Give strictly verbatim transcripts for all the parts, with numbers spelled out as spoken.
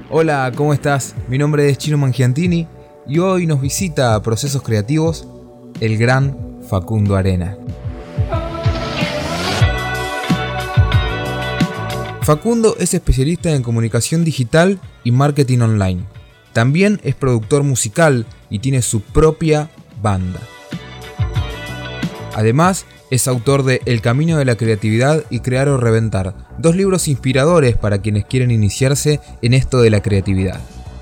Hola, ¿cómo estás? Mi nombre es Chino Mangiantini y hoy nos visita a Procesos Creativos el gran Facundo Arena. Facundo es especialista en comunicación digital y marketing online. También es productor musical y tiene su propia banda. Además, es autor de El Camino de la Creatividad y Crear o Reventar, dos libros inspiradores para quienes quieren iniciarse en esto de la creatividad.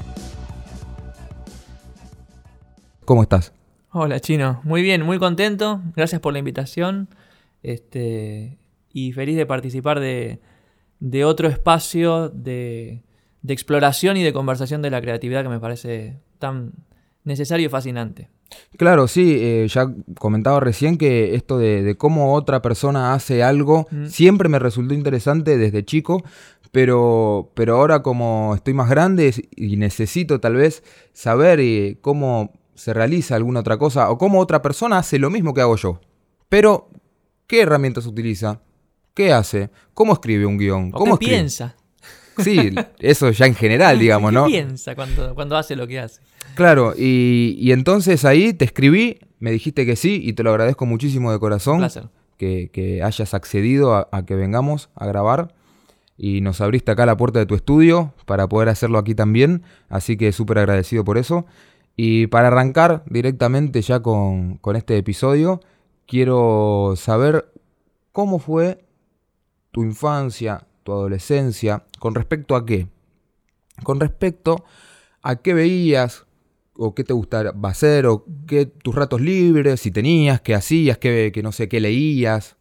¿Cómo estás? Hola, Chino. Muy bien, muy contento. Gracias por la invitación. Este, y feliz de participar de, de otro espacio de, de exploración y de conversación de la creatividad que me parece tan necesario y fascinante. Claro, sí, eh, ya comentaba recién que esto de, de cómo otra persona hace algo mm. siempre me resultó interesante desde chico, pero, pero ahora como estoy más grande y necesito tal vez saber eh, cómo se realiza alguna otra cosa o cómo otra persona hace lo mismo que hago yo. Pero, ¿qué herramientas utiliza? ¿Qué hace? ¿Cómo escribe un guión? ¿O ¿Cómo qué escribe? piensa? Sí, eso ya en general, digamos, ¿Qué ¿no? ¿Qué piensa cuando, cuando hace lo que hace? Claro, y, y entonces ahí te escribí, me dijiste que sí y te lo agradezco muchísimo de corazón. Un placer. Que, que hayas accedido a, a que vengamos a grabar y nos abriste acá la puerta de tu estudio para poder hacerlo aquí también, así que súper agradecido por eso. Y para arrancar directamente ya con, con este episodio, quiero saber cómo fue tu infancia, tu adolescencia, con respecto a qué. Con respecto a qué veías, o qué te gustaba hacer, o qué tus ratos libres, si tenías, qué hacías, qué, qué no sé, qué leías.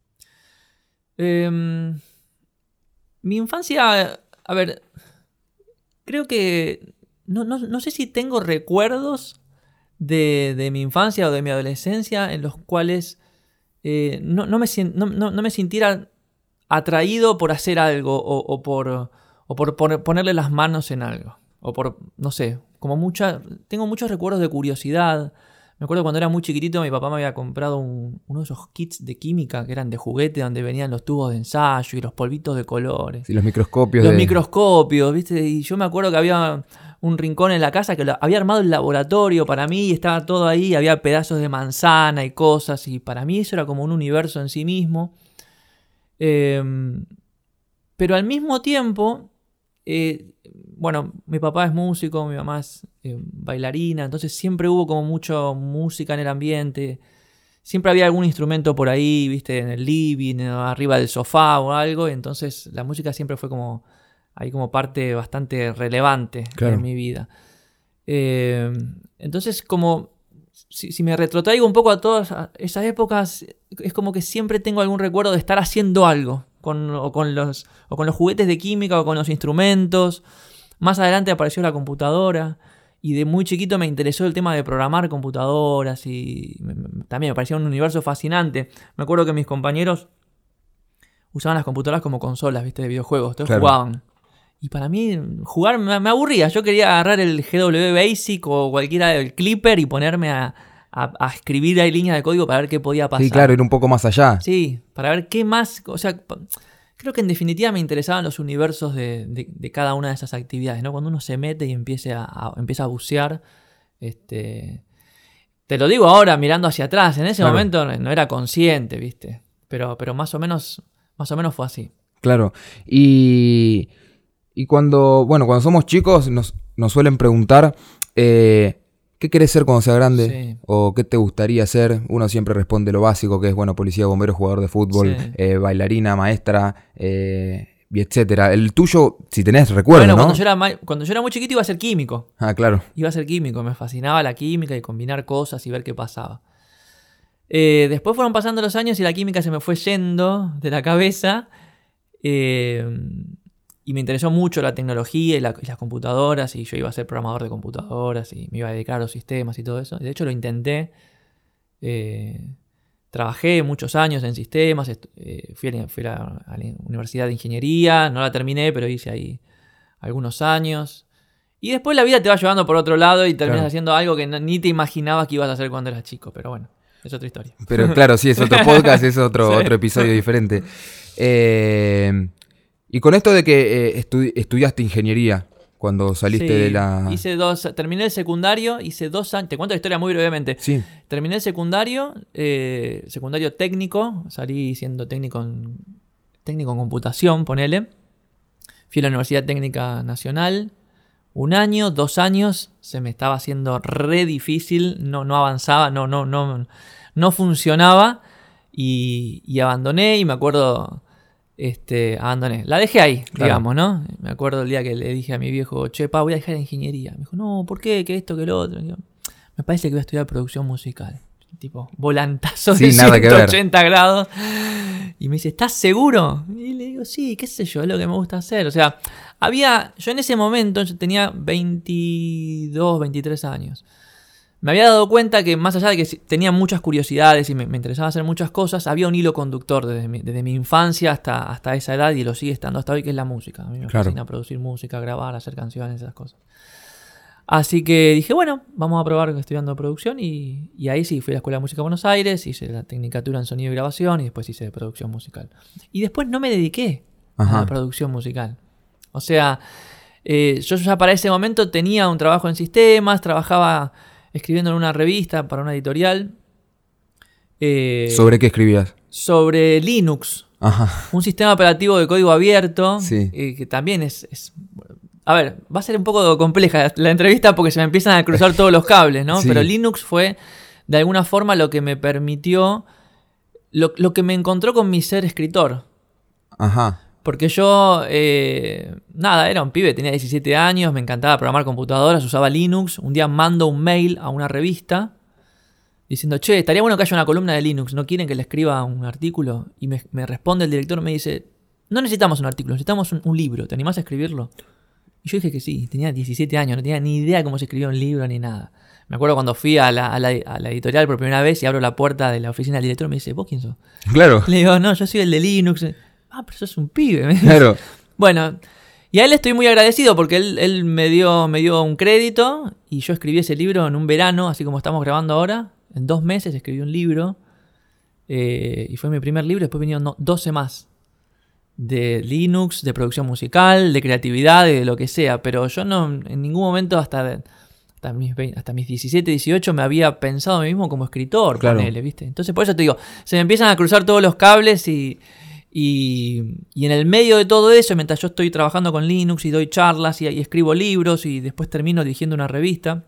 Eh, mi infancia, a ver, creo que no, no, no sé si tengo recuerdos de, de mi infancia o de mi adolescencia en los cuales eh, no, no, me, no, no, no me sintiera atraído por hacer algo o, o por, o por poner, ponerle las manos en algo. O por, no sé, como mucha... Tengo muchos recuerdos de curiosidad. Me acuerdo cuando era muy chiquitito, mi papá me había comprado un, uno de esos kits de química que eran de juguete, donde venían los tubos de ensayo y los polvitos de colores. Sí, los microscopios. Los de... microscopios, ¿viste? Y yo me acuerdo que había un rincón en la casa que lo, había armado el laboratorio para mí y estaba todo ahí. Había pedazos de manzana y cosas. Y para mí eso era como un universo en sí mismo. Eh, pero al mismo tiempo... Eh, bueno, mi papá es músico, mi mamá es eh, bailarina, entonces siempre hubo como mucha música en el ambiente. Siempre había algún instrumento por ahí, viste, en el living, arriba del sofá o algo. Y entonces la música siempre fue como ahí como parte bastante relevante claro. en mi vida. Eh, entonces como si, si me retrotraigo un poco a todas esas épocas, es como que siempre tengo algún recuerdo de estar haciendo algo. Con, o, con los, o con los juguetes de química o con los instrumentos. Más adelante apareció la computadora y de muy chiquito me interesó el tema de programar computadoras y me, me, también me parecía un universo fascinante. Me acuerdo que mis compañeros usaban las computadoras como consolas, ¿viste? De videojuegos, entonces claro. jugaban. Y para mí jugar me, me aburría. Yo quería agarrar el G W Basic o cualquiera del Clipper y ponerme a... A, a escribir ahí líneas de código para ver qué podía pasar. Sí, claro, ir un poco más allá. Sí, para ver qué más... O sea, creo que en definitiva me interesaban los universos de, de, de cada una de esas actividades, ¿no? Cuando uno se mete y empiece a, a, empieza a bucear, este... Te lo digo ahora mirando hacia atrás, en ese claro. momento no era consciente, ¿viste? Pero, pero más o menos, más o menos fue así. Claro, y, y cuando, bueno, cuando somos chicos nos, nos suelen preguntar... Eh, ¿qué querés ser cuando seas grande? Sí. ¿O qué te gustaría ser? Uno siempre responde lo básico, que es, bueno, policía, bombero, jugador de fútbol, sí. eh, bailarina, maestra, eh, y etcétera. El tuyo, si tenés recuerdo, bueno, ¿no? Cuando yo, era ma- cuando yo era muy chiquito iba a ser químico. Ah, claro. Iba a ser químico, me fascinaba la química y combinar cosas y ver qué pasaba. Eh, después fueron pasando los años y la química se me fue yendo de la cabeza. Eh... Y me interesó mucho la tecnología y, la, y las computadoras, y yo iba a ser programador de computadoras y me iba a dedicar a los sistemas y todo eso. De hecho lo intenté. Eh, trabajé muchos años en sistemas, est- eh, fui, a, fui a, la, a la Universidad de Ingeniería, no la terminé, pero hice ahí algunos años. Y después la vida te va llevando por otro lado y terminas claro. haciendo algo que no, ni te imaginabas que ibas a hacer cuando eras chico, pero bueno, es otra historia. Pero claro, sí, es otro podcast, es otro, sí. otro episodio diferente. Eh... Y con esto de que eh, estu- estudiaste ingeniería, cuando saliste Sí, de la... hice dos, terminé el secundario, hice dos años, te cuento la historia muy brevemente. Sí. Terminé el secundario, eh, secundario técnico, salí siendo técnico en, técnico en computación, ponele. Fui a la Universidad Técnica Nacional, un año, dos años, se me estaba haciendo re difícil, no, no avanzaba, no, no, no, no funcionaba y, y abandoné y me acuerdo... Este, abandoné. La dejé ahí, claro. digamos, ¿no? Me acuerdo el día que le dije a mi viejo, che, pa, voy a dejar la ingeniería. Me dijo, no, ¿por qué? ¿Qué esto? ¿Qué lo otro? Digo, me parece que voy a estudiar producción musical. Tipo, volantazo sí, de nada ciento ochenta que ver. grados. Y me dice, ¿estás seguro? Y le digo, sí, qué sé yo, es lo que me gusta hacer. O sea, había, yo en ese momento, yo tenía veintidós, veintitrés años. Me había dado cuenta que más allá de que tenía muchas curiosidades y me, me interesaba hacer muchas cosas, había un hilo conductor desde mi, desde mi infancia hasta, hasta esa edad y lo sigue estando hasta hoy, que es la música. A mí me claro. fascina producir música, grabar, hacer canciones, esas cosas. Así que dije, bueno, vamos a probar estudiando producción y, y ahí sí, fui a la Escuela de Música de Buenos Aires, hice la tecnicatura en sonido y grabación y después hice producción musical. Y después no me dediqué Ajá. a la producción musical. O sea, eh, yo ya para ese momento tenía un trabajo en sistemas, trabajaba... escribiendo en una revista para una editorial. Eh, ¿Sobre qué escribías? Sobre Linux. Ajá. Un sistema operativo de código abierto. Sí. Eh, que también es, es... A ver, va a ser un poco compleja la entrevista porque se me empiezan a cruzar todos los cables, ¿no? Sí. Pero Linux fue, de alguna forma, lo que me permitió... Lo, lo que me encontró con mi ser escritor. Ajá. Porque yo, eh, nada, era un pibe, tenía diecisiete años, me encantaba programar computadoras, usaba Linux. Un día mando un mail a una revista diciendo, che, estaría bueno que haya una columna de Linux, ¿no quieren que le escriba un artículo? Y me, me responde el director, me dice, no necesitamos un artículo, necesitamos un, un libro, ¿te animás a escribirlo? Y yo dije que sí, tenía diecisiete años, no tenía ni idea de cómo se escribía un libro ni nada. Me acuerdo cuando fui a la, a, la, a la editorial por primera vez y abro la puerta de la oficina del director y me dice, ¿vos quién sos? Claro. Le digo, no, yo soy el de Linux. Ah, pero sos un pibe. Claro. Bueno, y a él estoy muy agradecido porque él, él me, dio, me dio un crédito y yo escribí ese libro en un verano, así como estamos grabando ahora. En dos meses escribí un libro eh, y fue mi primer libro. Después vinieron no, doce más de Linux, de producción musical, de creatividad, de lo que sea. Pero yo no en ningún momento hasta, hasta, mis, hasta mis diecisiete, dieciocho me había pensado a mí mismo como escritor. Claro. Ponele, ¿viste? Entonces por eso te digo, se me empiezan a cruzar todos los cables y... Y, y en el medio de todo eso, mientras yo estoy trabajando con Linux y doy charlas y, y escribo libros y después termino dirigiendo una revista,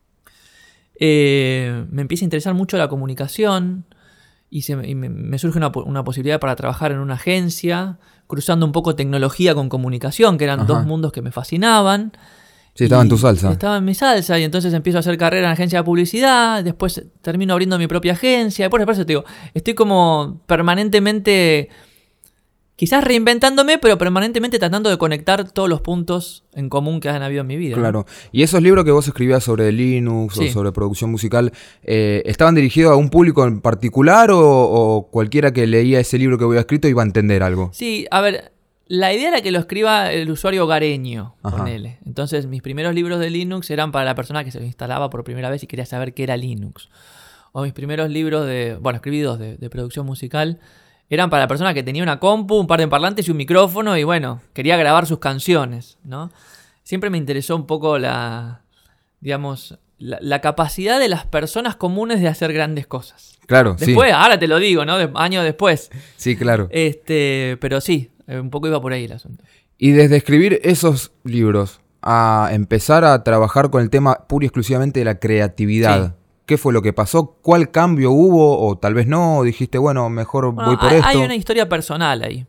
eh, me empieza a interesar mucho la comunicación y, se, y me, me surge una, una posibilidad para trabajar en una agencia, cruzando un poco tecnología con comunicación, que eran Ajá. dos mundos que me fascinaban. Sí, estaba en tu salsa. Estaba en mi salsa y entonces empiezo a hacer carrera en agencia de publicidad, después termino abriendo mi propia agencia, después por eso te digo, estoy como permanentemente... Quizás reinventándome, pero permanentemente tratando de conectar todos los puntos en común que han habido en mi vida. Claro. ¿Y esos libros que vos escribías sobre Linux sí. o sobre producción musical, eh, estaban dirigidos a un público en particular o, o cualquiera que leía ese libro que había escrito iba a entender algo? Sí, a ver, la idea era que lo escriba el usuario hogareño, ponele. Entonces, mis primeros libros de Linux eran para la persona que se lo instalaba por primera vez y quería saber qué era Linux. O mis primeros libros de, bueno, escribí dos de, de producción musical, eran para la persona que tenía una compu, un par de parlantes y un micrófono y bueno, quería grabar sus canciones, ¿no? Siempre me interesó un poco la, digamos, la, la capacidad de las personas comunes de hacer grandes cosas. Claro, después, sí. ahora te lo digo, ¿no? De, años después. Sí, claro. Este, pero sí, un poco iba por ahí el asunto. Y desde escribir esos libros a empezar a trabajar con el tema pura y exclusivamente de la creatividad. Sí. ¿Qué fue lo que pasó? ¿Cuál cambio hubo? O tal vez no, o dijiste, bueno, mejor bueno, voy por hay, esto. Hay una historia personal ahí.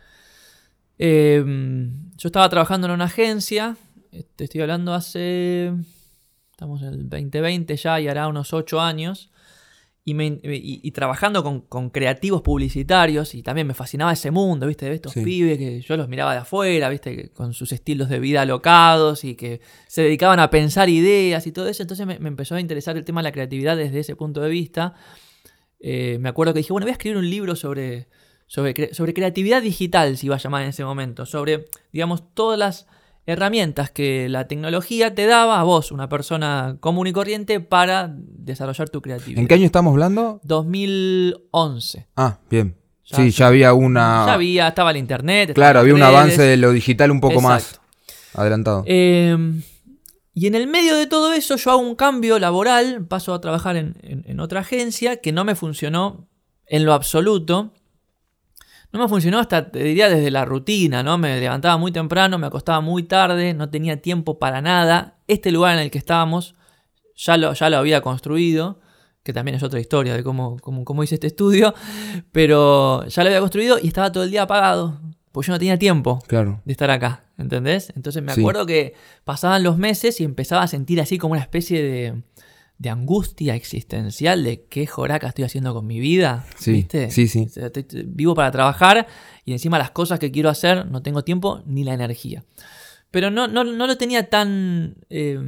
Eh, yo estaba trabajando en una agencia, te estoy hablando hace, estamos en el veinte veinte ya, y hará unos ocho años, y, me, y, y trabajando con, con creativos publicitarios, y también me fascinaba ese mundo, ¿viste? De estos sí. pibes que yo los miraba de afuera, ¿viste? Con sus estilos de vida alocados y que se dedicaban a pensar ideas y todo eso. Entonces me, me empezó a interesar el tema de la creatividad desde ese punto de vista. Eh, me acuerdo que dije, bueno, voy a escribir un libro sobre, sobre, sobre creatividad digital, se iba a llamar en ese momento, sobre, digamos, todas las herramientas que la tecnología te daba a vos, una persona común y corriente, para desarrollar tu creatividad. ¿En qué año estamos hablando? dos mil once. Ah, bien. Ya, sí, ya había una... Ya había, estaba el internet. Claro, había un avance de lo digital un poco Exacto. más adelantado. Eh, y en el medio de todo eso yo hago un cambio laboral, paso a trabajar en, en, en otra agencia que no me funcionó en lo absoluto. No me funcionó hasta, te diría, desde la rutina, ¿no? Me levantaba muy temprano, me acostaba muy tarde, no tenía tiempo para nada. Este lugar en el que estábamos ya lo, ya lo había construido, que también es otra historia de cómo, cómo, cómo hice este estudio, pero ya lo había construido y estaba todo el día apagado, porque yo no tenía tiempo claro. de estar acá, ¿entendés? Entonces me Sí. acuerdo que pasaban los meses y empezaba a sentir así como una especie de... de angustia existencial de qué joraca estoy haciendo con mi vida, Sí, ¿viste? sí, sí. O sea, te- te- vivo para trabajar y encima las cosas que quiero hacer no tengo tiempo ni la energía. Pero no, no, no lo tenía tan, eh,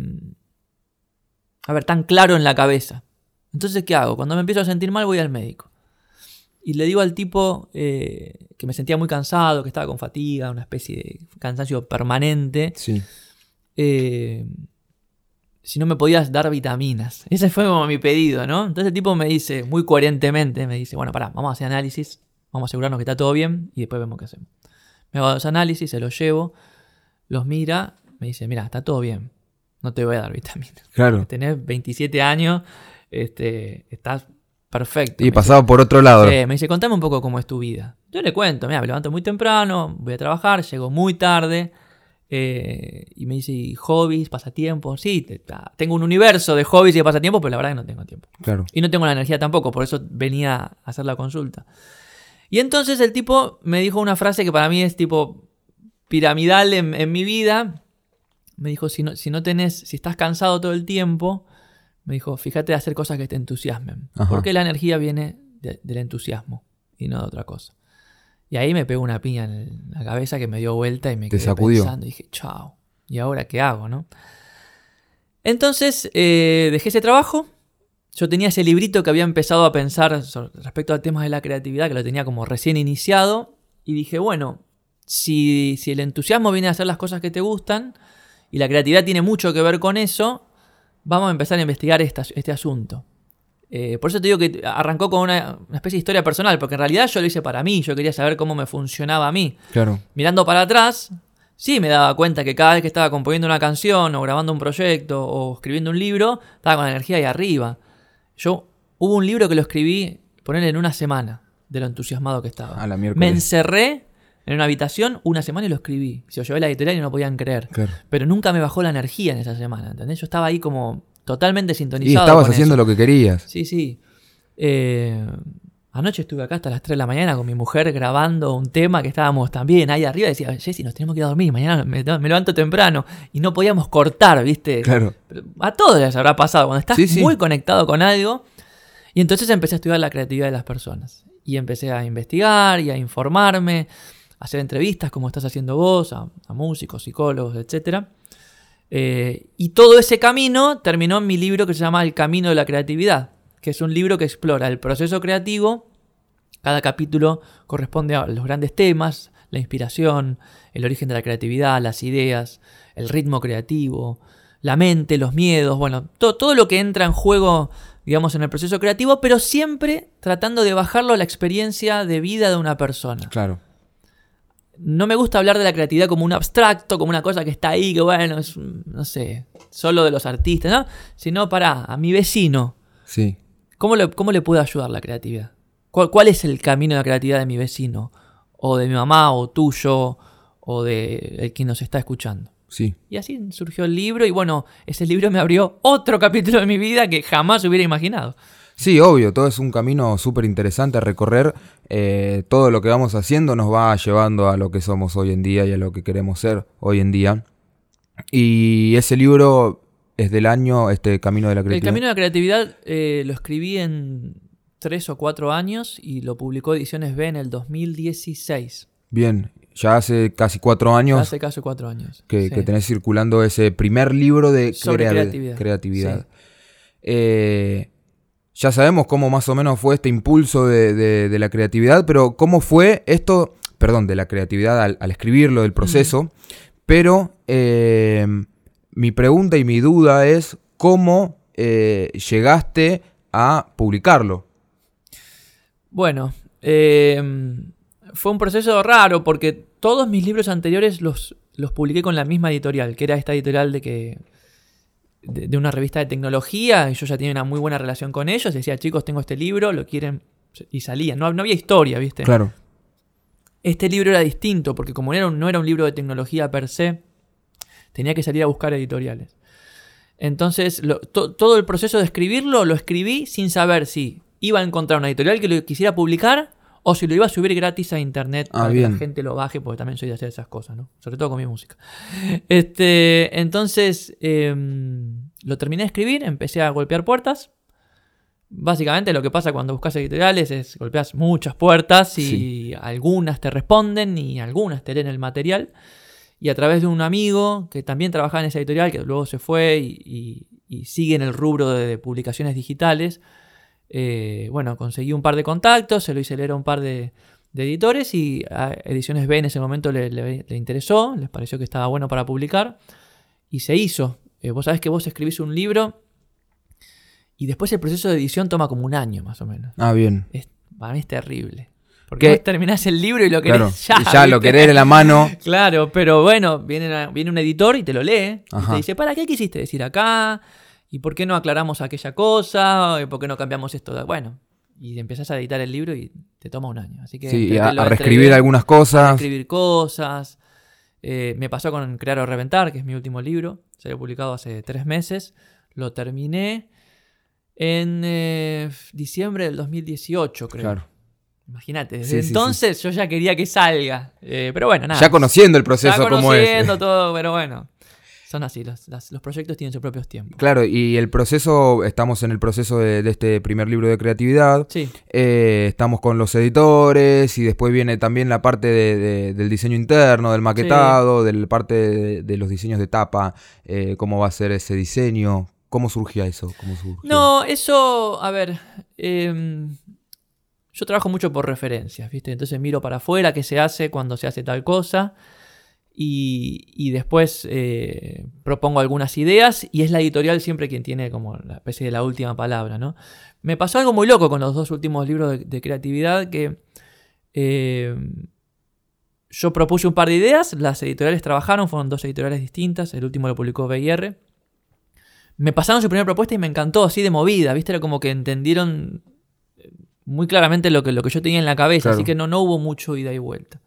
a ver, tan claro en la cabeza. Entonces, ¿qué hago? Cuando me empiezo a sentir mal voy al médico. Y le digo al tipo eh, que me sentía muy cansado, que estaba con fatiga, una especie de cansancio permanente. Sí. Eh, si no me podías dar vitaminas. Ese fue como mi pedido, ¿no? Entonces el tipo me dice, muy coherentemente, me dice, bueno, pará, vamos a hacer análisis, vamos a asegurarnos que está todo bien y después vemos qué hacemos. Me hago los análisis, se los llevo, los mira, me dice, mira, está todo bien, no te voy a dar vitaminas. Claro. Tenés veintisiete años, este, estás perfecto. Y Me pasaba dice, por otro lado. sí, me dice, contame un poco cómo es tu vida. Yo le cuento, mira, me levanto muy temprano, voy a trabajar, llego muy tarde. Eh, y me dice, ¿y hobbies, pasatiempos? Sí, te- ta- tengo un universo de hobbies y de pasatiempos, pero la verdad que no tengo tiempo. Claro. Y no tengo la energía tampoco, por eso venía a hacer la consulta. Y entonces el tipo me dijo una frase que para mí es tipo piramidal en, en mi vida. Me dijo, si no, si no tenés, si estás cansado todo el tiempo, me dijo, fíjate de hacer cosas que te entusiasmen. Ajá. Porque la energía viene de- del entusiasmo y no de otra cosa. Y ahí me pegó una piña en la cabeza que me dio vuelta y me Te quedé sacudió. pensando. Y dije, chao, ¿y ahora qué hago, no? Entonces eh, dejé ese trabajo. Yo tenía ese librito que había empezado a pensar sobre- respecto a temas de la creatividad, que lo tenía como recién iniciado. Y dije, bueno, si, si el entusiasmo viene a hacer las cosas que te gustan y la creatividad tiene mucho que ver con eso, vamos a empezar a investigar esta- este asunto. Eh, por eso te digo que arrancó con una, una especie de historia personal, porque en realidad yo lo hice para mí, yo quería saber cómo me funcionaba a mí. Claro. Mirando para atrás, sí me daba cuenta que cada vez que estaba componiendo una canción o grabando un proyecto o escribiendo un libro, estaba con la energía ahí arriba. Yo, hubo un libro que lo escribí, ponerle en una semana, de lo entusiasmado que estaba. A la miércoles. Me encerré en una habitación una semana y lo escribí. Se lo llevé a la editorial y no podían creer. Claro. Pero nunca me bajó la energía en esa semana, ¿entendés? Yo estaba ahí como totalmente Y sintonizado. estabas con haciendo eso. lo que querías. Sí, sí. Eh, anoche estuve acá hasta las tres de la mañana con mi mujer grabando un tema que estábamos también ahí arriba. Y decía, Jessy, nos tenemos que ir a dormir, mañana me, me levanto temprano. Y no podíamos cortar, ¿viste? Claro. Pero a todos les habrá pasado, cuando estás Sí, sí. muy conectado con algo. Y entonces empecé a estudiar la creatividad de las personas. Y empecé a investigar y a informarme, a hacer entrevistas como estás haciendo vos, a, a músicos, psicólogos, etcétera. Eh, y todo ese camino terminó en mi libro que se llama El Camino de la Creatividad, que es un libro que explora el proceso creativo. Cada capítulo corresponde a los grandes temas, la inspiración, el origen de la creatividad, las ideas, el ritmo creativo, la mente, los miedos, bueno, to- todo lo que entra en juego, digamos, en el proceso creativo, pero siempre tratando de bajarlo a la experiencia de vida de una persona. Claro. No me gusta hablar de la creatividad como un abstracto, como una cosa que está ahí, que bueno, es, no sé, solo de los artistas, ¿no? Sino para a mi vecino. Sí. ¿Cómo le, cómo le puede ayudar la creatividad? ¿Cuál, ¿Cuál es el camino de la creatividad de mi vecino? O de mi mamá, o tuyo, o de el quien nos está escuchando. Sí. Y así surgió el libro, y bueno, ese libro me abrió otro capítulo de mi vida que jamás hubiera imaginado. Sí, obvio, todo es un camino súper interesante a recorrer. Eh, todo lo que vamos haciendo nos va llevando a lo que somos hoy en día y a lo que queremos ser hoy en día. Y ese libro es del año, este Camino de la El Creatividad. Camino de la Creatividad eh, lo escribí en tres o cuatro años y lo publicó Ediciones B en el dos mil dieciséis. Bien, ya hace casi cuatro años Hace casi cuatro años. que, sí. que tenés circulando ese primer libro de Sobre crea- creatividad. creatividad. Sí. Eh, ya sabemos cómo más o menos fue este impulso de, de- de la creatividad, pero cómo fue esto, perdón, de la creatividad al, al escribirlo, del proceso, Mm. pero eh, mi pregunta y mi duda es cómo eh, llegaste a publicarlo. Bueno, eh, Fue un proceso raro porque todos mis libros anteriores los, los publiqué con la misma editorial, que era esta editorial de que de, de una revista de tecnología, y yo ya tenía una muy buena relación con ellos. Decía, chicos, tengo este libro, lo quieren, y salían. No, no había historia, ¿viste? Claro. Este libro era distinto porque como era un, no era un libro de tecnología per se, tenía que salir a buscar editoriales. Entonces, lo, to, todo el proceso de escribirlo lo escribí sin saber si iba a encontrar una editorial que lo quisiera publicar o si lo iba a subir gratis a internet ah, para bien. que la gente lo baje, porque también soy de hacer esas cosas, ¿no? Sobre todo con mi música. Este, entonces, eh, lo terminé de escribir, empecé a golpear puertas. Básicamente lo que pasa cuando buscas editoriales es golpeas muchas puertas y sí. algunas te responden y algunas te leen el material. Y a través de un amigo que también trabajaba en esa editorial, que luego se fue y, y, y sigue en el rubro de, de publicaciones digitales, Eh, bueno, conseguí un par de contactos, se lo hice leer a un par de, de editores y a Ediciones B en ese momento le, le, le interesó, les pareció que estaba bueno para publicar y se hizo. Eh, vos sabés que vos escribís un libro y después el proceso de edición toma como un año más o menos. Ah, bien. Es, para mí es terrible. Porque vos terminás el libro y lo querés claro, ya. Y ya ¿viste? Lo querés en la mano. Claro, pero bueno, viene, viene un editor y te lo lee. Ajá. Y te dice, ¿para qué quisiste decir acá? ¿Y por qué no aclaramos aquella cosa? ¿Por qué no cambiamos esto? Bueno, y empezás a editar el libro y te toma un año. Así que sí, a, a reescribir algunas cosas. A reescribir cosas. Eh, me pasó con Crear o Reventar, que es mi último libro. Se había publicado hace tres meses. Lo terminé en eh, diciembre del dos mil dieciocho, creo. Claro. Imagínate, desde sí, entonces sí, sí. yo ya quería que salga. Eh, pero bueno, nada. Ya conociendo el proceso ya como es. Ya conociendo todo, pero bueno. Son así, los, los, los proyectos tienen sus propios tiempos. Claro, y el proceso, estamos en el proceso de, de este primer libro de creatividad. Sí. Eh, estamos con los editores y después viene también la parte de, de, del diseño interno, del maquetado, sí. de la parte de, de los diseños de tapa, eh, cómo va a ser ese diseño. ¿Cómo surgía eso? ¿Cómo surgía? No, eso, a ver, eh, yo trabajo mucho por referencias, ¿viste? Entonces miro para afuera qué se hace cuando se hace tal cosa. Y, y después eh, propongo algunas ideas y es la editorial siempre quien tiene como la especie de la última palabra, ¿no? Me pasó algo muy loco con los dos últimos libros de, de creatividad que eh, yo propuse un par de ideas, las editoriales trabajaron, fueron dos editoriales distintas, el último lo publicó B I R. Me pasaron su primera propuesta y me encantó, así de movida, ¿viste? Era como que entendieron muy claramente lo que, lo que yo tenía en la cabeza, claro. Así que no, no hubo mucho ida y vuelta.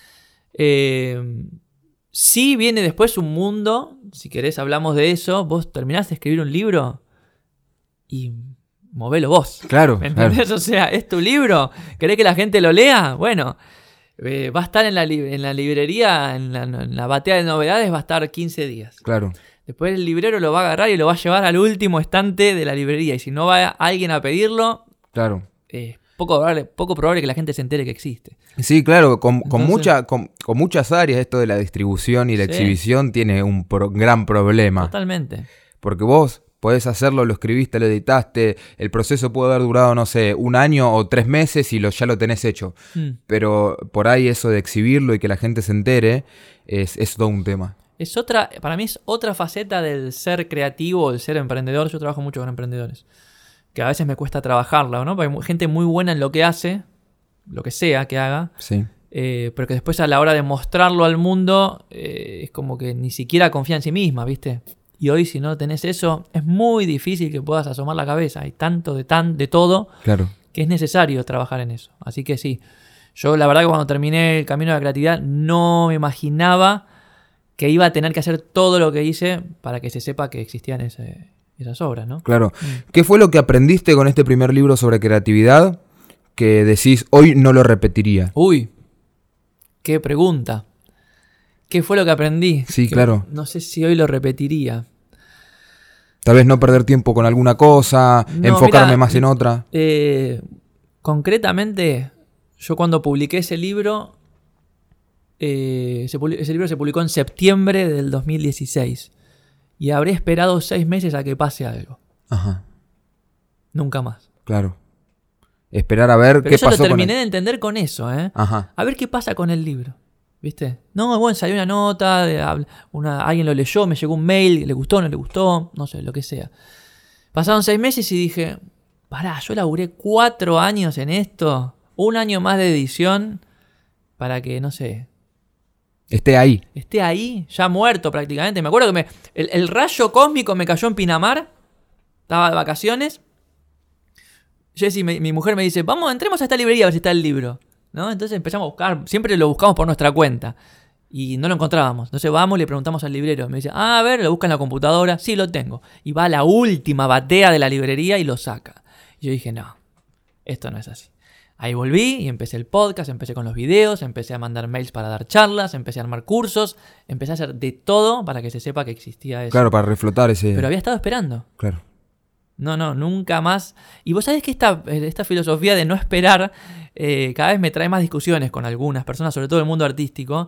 Eh... Sí viene después un mundo, si querés hablamos de eso, vos terminás de escribir un libro y movelo vos. Claro. ¿Me entendés? Claro. O sea, es tu libro, ¿querés que la gente lo lea? Bueno, eh, va a estar en la, li- en la librería, en la, en la batea de novedades va a estar quince días. Claro. Después el librero lo va a agarrar y lo va a llevar al último estante de la librería y si no va alguien a pedirlo... Claro. Eh, Poco probable, poco probable que la gente se entere que existe. Sí, claro, con, Entonces, con, mucha, con, con muchas áreas esto de la distribución y la sí. exhibición tiene un pro, gran problema. Totalmente. Porque vos podés hacerlo, lo escribiste, lo editaste, el proceso puede haber durado, no sé, un año o tres meses y lo, ya lo tenés hecho. Mm. Pero por ahí eso de exhibirlo y que la gente se entere es, es todo un tema. Es otra, para mí es otra faceta del ser creativo, del ser emprendedor. Yo trabajo mucho con emprendedores. Que a veces me cuesta trabajarla, ¿no? Porque hay gente muy buena en lo que hace, lo que sea que haga, sí. eh, pero que después a la hora de mostrarlo al mundo eh, es como que ni siquiera confía en sí misma, ¿viste? Y hoy si no tenés eso, es muy difícil que puedas asomar la cabeza. Hay tanto de, tan, de todo claro. que es necesario trabajar en eso. Así que sí, yo la verdad que cuando terminé el camino de la creatividad no me imaginaba que iba a tener que hacer todo lo que hice para que se sepa que existían ese... esas obras, ¿no? Claro. ¿Qué fue lo que aprendiste con este primer libro sobre creatividad que decís hoy no lo repetiría? Uy, qué pregunta. ¿Qué fue lo que aprendí? Sí, que claro. No sé si hoy lo repetiría. Tal vez no perder tiempo con alguna cosa, no, enfocarme mirá, más en otra. Eh, concretamente, yo cuando publiqué ese libro, eh, ese, ese libro se publicó en septiembre del dos mil dieciséis. Y habré esperado seis meses a que pase algo. Ajá. Nunca más. Claro. Esperar a ver Pero qué eso pasó lo terminé con el... de entender con eso, ¿eh? Ajá. A ver qué pasa con el libro. ¿Viste? No, bueno, salió una nota, de, una, alguien lo leyó, me llegó un mail, le gustó, no le gustó, no sé, lo que sea. Pasaron seis meses y dije, pará, yo laburé cuatro años en esto, un año más de edición para que, no sé... Esté ahí. Esté ahí, ya muerto prácticamente. Me acuerdo que me, el, el rayo cósmico me cayó en Pinamar. Estaba de vacaciones. Jessie, mi, mi mujer, me dice, vamos, entremos a esta librería a ver si está el libro, ¿no? Entonces empezamos a buscar, siempre lo buscamos por nuestra cuenta. Y no lo encontrábamos. Entonces vamos y le preguntamos al librero. Me dice, ah, a ver, lo busca en la computadora. Sí, lo tengo. Y va a la última batea de la librería y lo saca. Y yo dije, no, esto no es así. Ahí volví y empecé el podcast, empecé con los videos, empecé a mandar mails para dar charlas, empecé a armar cursos, empecé a hacer de todo para que se sepa que existía eso. Claro, para reflotar ese... Pero había estado esperando. Claro. No, no, nunca más. Y vos sabés que esta, esta filosofía de no esperar eh, cada vez me trae más discusiones con algunas personas, sobre todo el mundo artístico,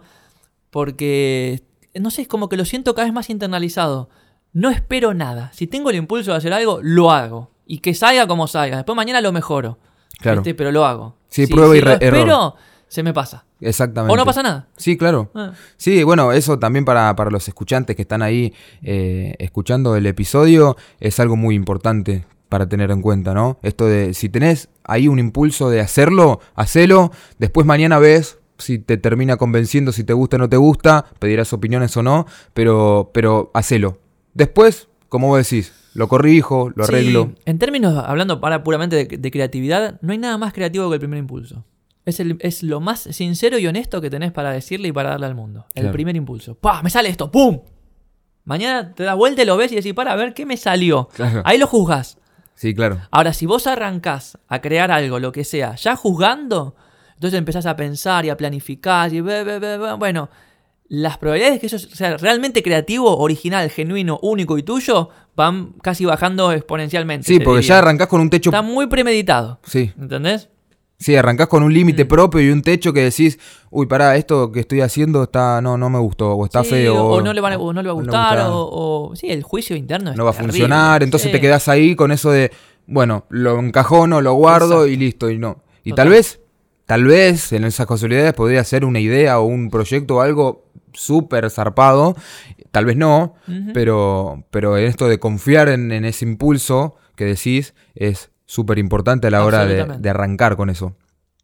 porque, no sé, es como que lo siento cada vez más internalizado. No espero nada. Si tengo el impulso de hacer algo, lo hago. Y que salga como salga. Después mañana lo mejoro. Claro. ¿Viste? Pero lo hago. Sí, si, prueba si y re- lo espero, error. Se me pasa. Exactamente. O no pasa nada. Sí, claro. Ah. Sí, bueno, eso también para, para los escuchantes que están ahí eh, escuchando el episodio es algo muy importante para tener en cuenta, ¿no? Esto de, si tenés ahí un impulso de hacerlo, hacelo, después mañana ves si te termina convenciendo, si te gusta o no te gusta, pedirás opiniones o no, pero, pero hacelo. Después, como vos decís, lo corrijo, lo arreglo. Sí, en términos, hablando para puramente de, de creatividad, no hay nada más creativo que el primer impulso. Es, el, es lo más sincero y honesto que tenés para decirle y para darle al mundo. El Claro. primer impulso. ¡Pah! Me sale esto. ¡Pum! Mañana te das vuelta y lo ves y decís, para, a ver qué me salió. Claro. Ahí lo juzgás. Sí, claro. Ahora, si vos arrancás a crear algo, lo que sea, ya juzgando, entonces empezás a pensar y a planificar y be, be, be, be, bueno, las probabilidades de que eso sea realmente creativo, original, genuino, único y tuyo van casi bajando exponencialmente. Sí, te porque diría. ya arrancás con un techo... Está muy premeditado. Sí. ¿Entendés? Sí, arrancás con un límite Mm. propio y un techo que decís, uy, pará, esto que estoy haciendo está no no me gustó, o está Sí, feo. O, o no le, van a- o no le va a o no gustar, gusta, o, o- sí, el juicio interno es no va a terrible. funcionar, entonces Sí. te quedás ahí con eso de, bueno, lo encajono, lo guardo Exacto. y listo, y no. Y Total. tal vez, tal vez en esas casualidades podría ser una idea o un proyecto o algo súper zarpado, tal vez no, Ujú. pero, pero en esto de confiar en, en ese impulso que decís es súper importante a la hora de, Absolutamente. de arrancar con eso.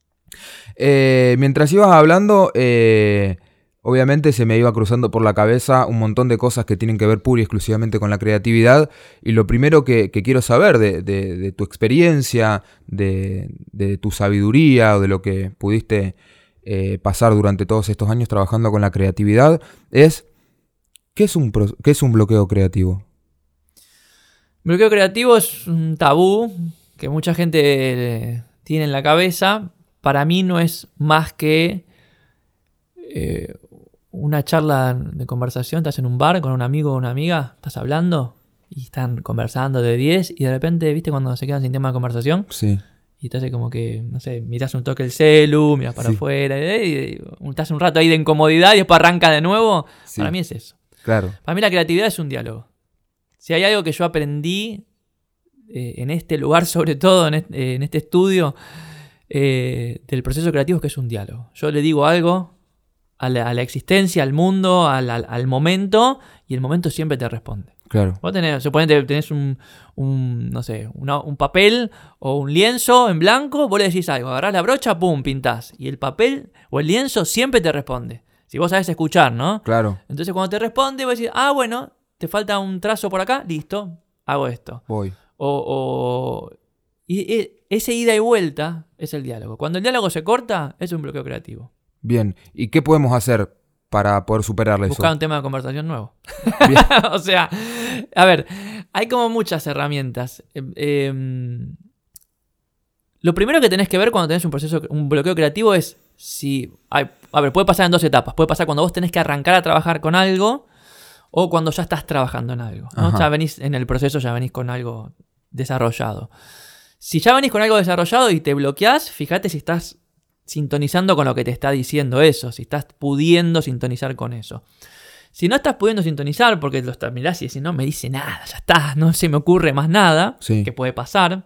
Eh, mientras ibas hablando, eh, obviamente se me iba cruzando por la cabeza un montón de cosas que tienen que ver pura y exclusivamente con la creatividad. Y lo primero que, que quiero saber de, de- de tu experiencia, de, de tu sabiduría o de lo que pudiste eh, pasar durante todos estos años trabajando con la creatividad es, ¿qué es un, pro- qué es un bloqueo creativo? Bloqueo creativo es un tabú que mucha gente eh, tiene en la cabeza. Para mí no es más que eh, una charla de conversación. Estás en un bar con un amigo o una amiga, estás hablando y están conversando de diez y de repente, ¿viste cuando se quedan sin tema de conversación? Sí, Y te hace como que, no sé, mirás un toque el celu, mirás para Sí. afuera, y, y estás un rato ahí de incomodidad y después arranca de nuevo. Sí. Para mí es eso. claro. Para mí la creatividad es un diálogo. Si hay algo que yo aprendí eh, en este lugar, sobre todo en este, en este estudio eh, del proceso creativo, es que es un diálogo. Yo le digo algo a la, a la existencia, al mundo, al, al- al momento, y el momento siempre te responde. Claro. Vos tenés, suponete, tenés un, un, no sé, una- un papel o un lienzo en blanco, vos le decís algo, agarrás la brocha, pum, pintás. Y el papel o el lienzo siempre te responde. Si vos sabés escuchar, ¿no? Claro, Entonces cuando te responde, vos decís, ah, bueno, te falta un trazo por acá, listo, hago esto. voy. O, o- y, y ese ida y vuelta es el diálogo. Cuando el diálogo se corta, es un bloqueo creativo. Bien. ¿Y qué podemos hacer para poder superar eso? Buscar un tema de conversación nuevo. Bien. O sea, a ver, hay como muchas herramientas. Eh, eh, lo primero que tenés que ver cuando tenés un proceso, un bloqueo creativo es si... hay- a ver, puede pasar en dos etapas. Puede pasar cuando vos tenés que arrancar a trabajar con algo o cuando ya estás trabajando en algo, ¿no? Ajá. Ya venís en el proceso, ya venís con algo desarrollado. Si ya venís con algo desarrollado y te bloqueás, fíjate si estás sintonizando con lo que te está diciendo eso, si estás pudiendo sintonizar con eso. Si no estás pudiendo sintonizar porque lo estás, mirás y decís, no me dice nada, ya está, no se me ocurre más nada, Sí. que puede pasar,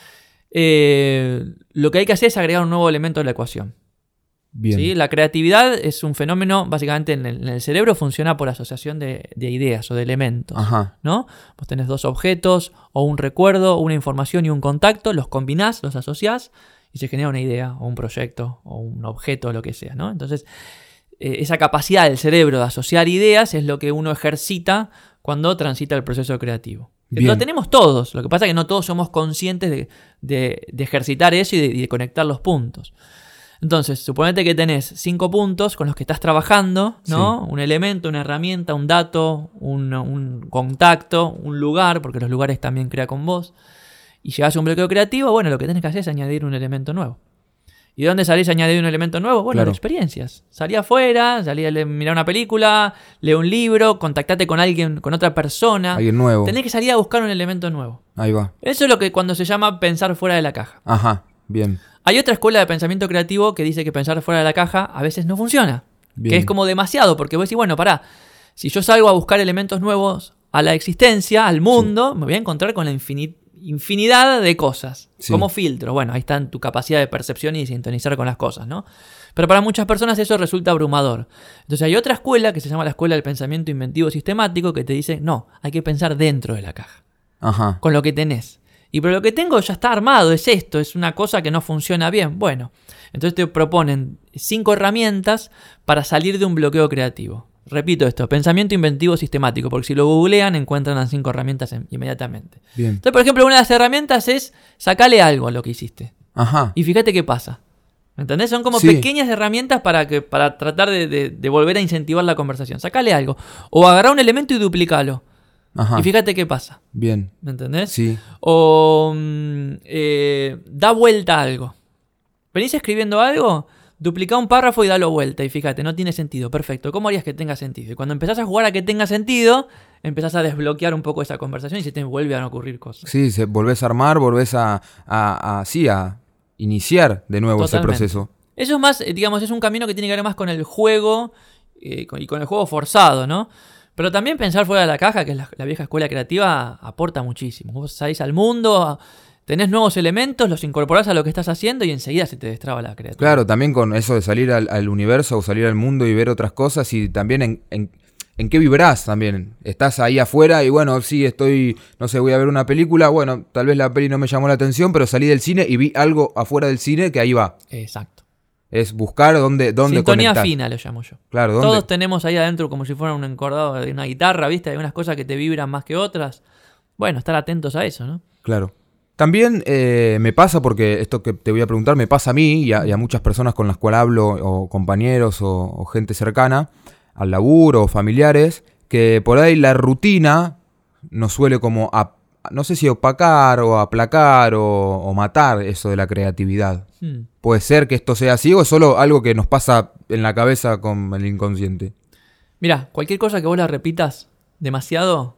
eh, lo que hay que hacer es agregar un nuevo elemento a la ecuación. Bien. ¿Sí? La creatividad es un fenómeno, básicamente en el, en el cerebro funciona por asociación de, de ideas o de elementos. Ajá. ¿No? Vos tenés dos objetos, o un recuerdo, una información y un contacto, los combinás, los asociás, y se genera una idea o un proyecto o un objeto o lo que sea, ¿no? Entonces, eh, esa capacidad del cerebro de asociar ideas es lo que uno ejercita cuando transita el proceso creativo. Bien. Lo tenemos todos, lo que pasa es que no todos somos conscientes de, de, de ejercitar eso y de, y de conectar los puntos. Entonces, suponete que tenés cinco puntos con los que estás trabajando, ¿no? Sí. Un elemento, una herramienta, un dato, un, un contacto, un lugar, porque los lugares también crea con vos. Y llegás a un bloqueo creativo, bueno, lo que tenés que hacer es añadir un elemento nuevo. ¿Y de dónde salís a añadir un elemento nuevo? Bueno, claro. De experiencias. Salí afuera, salí a mirar una película, lee un libro, contactate con alguien, con otra persona. Alguien nuevo. Tenés que salir a buscar un elemento nuevo. Ahí va. Eso es lo que cuando se llama pensar fuera de la caja. Ajá, bien. Hay otra escuela de pensamiento creativo que dice que pensar fuera de la caja a veces no funciona. Bien. Que es como demasiado, porque vos decís, bueno, pará, si yo salgo a buscar elementos nuevos a la existencia, al mundo, sí. me voy a encontrar con la infin- infinidad de cosas. Sí. Como filtros. Bueno, ahí está tu capacidad de percepción y de sintonizar con las cosas, ¿no? Pero para muchas personas eso resulta abrumador. Entonces hay otra escuela que se llama la escuela del pensamiento inventivo sistemático que te dice, no, hay que pensar dentro de la caja. Ajá. Con lo que tenés. Y pero lo que tengo ya está armado, es esto, es una cosa que no funciona bien. Bueno, entonces te proponen cinco herramientas para salir de un bloqueo creativo. Repito esto, pensamiento inventivo sistemático, porque si lo googlean encuentran las cinco herramientas inmediatamente. Bien. Entonces, por ejemplo, una de las herramientas es sacarle algo a lo que hiciste. Ajá. Y fíjate qué pasa. ¿Entendés? Son como sí. pequeñas herramientas para, que, para tratar de, de, de volver a incentivar la conversación. Sacale algo. O agarrar un elemento y duplicalo. Ajá. Y fíjate qué pasa. Bien. ¿Me entendés? Sí. O eh, da vuelta a algo. ¿Venís escribiendo algo? Duplicá un párrafo y dalo vuelta. Y fíjate, no tiene sentido. Perfecto. ¿Cómo harías que tenga sentido? Y cuando empezás a jugar a que tenga sentido, empezás a desbloquear un poco esa conversación y se te vuelven a ocurrir cosas. Sí, se, volvés a armar, volvés a, a, a, sí, a iniciar de nuevo Totalmente. ese proceso. Eso es más, digamos, es un camino que tiene que ver más con el juego eh, con, y con el juego forzado, ¿no? Pero también pensar fuera de la caja, que es la, la vieja escuela creativa, aporta muchísimo. Vos salís al mundo, tenés nuevos elementos, los incorporás a lo que estás haciendo y enseguida se te destraba la creatividad. Claro, también con eso de salir al, al universo o salir al mundo y ver otras cosas y también en, en, en qué vibrás también. Estás ahí afuera y bueno, sí, estoy, no sé, voy a ver una película, bueno, tal vez la peli no me llamó la atención, pero salí del cine y vi algo afuera del cine que ahí va. Exacto. Es buscar dónde, dónde Sintonía conectar. fina lo llamo yo. Claro, ¿dónde? Todos tenemos ahí adentro como si fuera un encordado de una guitarra, ¿viste? Hay unas cosas que te vibran más que otras. Bueno, estar atentos a eso, ¿no? Claro. También eh, me pasa, porque esto que te voy a preguntar me pasa a mí y a, y a muchas personas con las cuales hablo, o compañeros o, o gente cercana, al laburo o familiares, que por ahí la rutina nos suele como, a, no sé si opacar o aplacar o, o matar eso de la creatividad. Hmm. ¿Puede ser que esto sea así o es solo algo que nos pasa en la cabeza con el inconsciente? Mirá, cualquier cosa que vos la repitas demasiado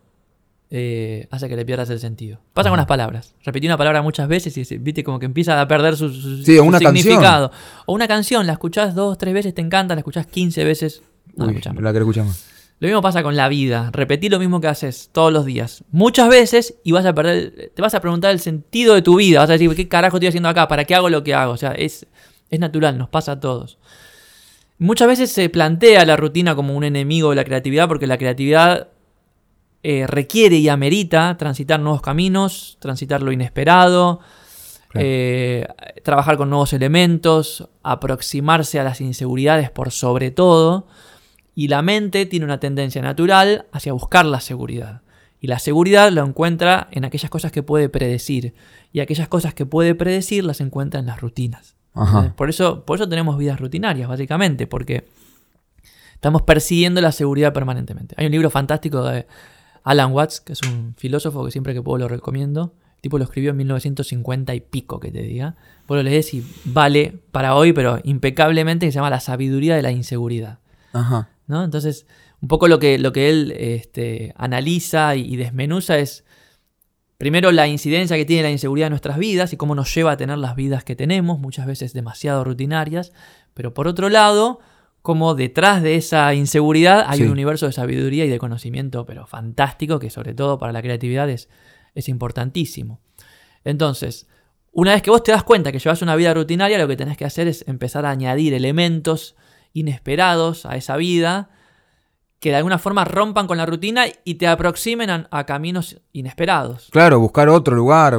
eh, hace que le pierdas el sentido. Pasa Ajá. con las palabras. Repetí una palabra muchas veces y viste como que empieza a perder su, su, sí, su una significado. Canción. O una canción, la escuchás dos, tres veces, te encanta, la escuchás quince veces. No, Uy, la que escuchamos. Lo mismo pasa con la vida. Repetí lo mismo que haces todos los días. Muchas veces y vas a perder, te vas a preguntar el sentido de tu vida. Vas a decir, ¿qué carajo estoy haciendo acá? ¿Para qué hago lo que hago? O sea, es, es natural, nos pasa a todos. Muchas veces se plantea la rutina como un enemigo de la creatividad porque la creatividad eh, requiere y amerita transitar nuevos caminos, transitar lo inesperado, claro. eh, trabajar con nuevos elementos, aproximarse a las inseguridades por sobre todo. Y la mente tiene una tendencia natural hacia buscar la seguridad. Y la seguridad la encuentra en aquellas cosas que puede predecir. Y aquellas cosas que puede predecir las encuentra en las rutinas. Ajá. Por eso, por eso tenemos vidas rutinarias, básicamente. Porque estamos persiguiendo la seguridad permanentemente. Hay un libro fantástico de Alan Watts, que es un filósofo que siempre que puedo lo recomiendo. El tipo lo escribió en mil novecientos cincuenta y pico, que te diga. Vos lo lees y vale para hoy, pero impecablemente, que se llama La sabiduría de la inseguridad. Ajá. ¿No? Entonces, un poco lo que, lo que él este, analiza y, y desmenuza es, primero, la incidencia que tiene la inseguridad en nuestras vidas y cómo nos lleva a tener las vidas que tenemos, muchas veces demasiado rutinarias, pero por otro lado, cómo detrás de esa inseguridad hay sí. un universo de sabiduría y de conocimiento, pero fantástico, que sobre todo para la creatividad es, es importantísimo. Entonces, una vez que vos te das cuenta que llevas una vida rutinaria, lo que tenés que hacer es empezar a añadir elementos inesperados a esa vida que de alguna forma rompan con la rutina y te aproximen a, a caminos inesperados. Claro, buscar otro lugar,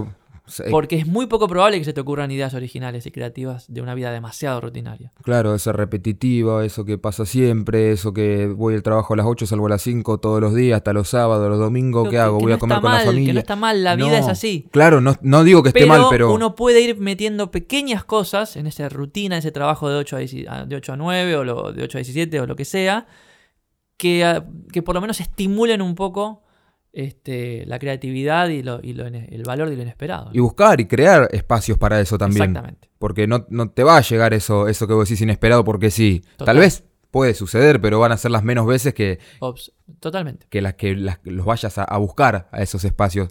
Porque es muy poco probable que se te ocurran ideas originales y creativas de una vida demasiado rutinaria. Claro, esa repetitiva, eso que pasa siempre, eso que voy al trabajo a las ocho, salgo a las cinco todos los días, hasta los sábados, los domingos, ¿qué que, hago? Que voy no a comer con mal, la familia. Que no está mal, la vida no, es así. Claro, no, no digo que esté pero mal, pero... uno puede ir metiendo pequeñas cosas en esa rutina, en ese trabajo de ocho a nueve o lo, de ocho a diecisiete o lo que sea, que, que por lo menos estimulen un poco... Este, la creatividad y, lo, y lo, el valor de lo inesperado, ¿no? Y buscar y crear espacios para eso también. Exactamente. Porque no, no te va a llegar eso, eso que vos decís inesperado porque sí. Total. Tal vez puede suceder, pero van a ser las menos veces que, Ops, totalmente. que las que las, los vayas a, a buscar a esos espacios.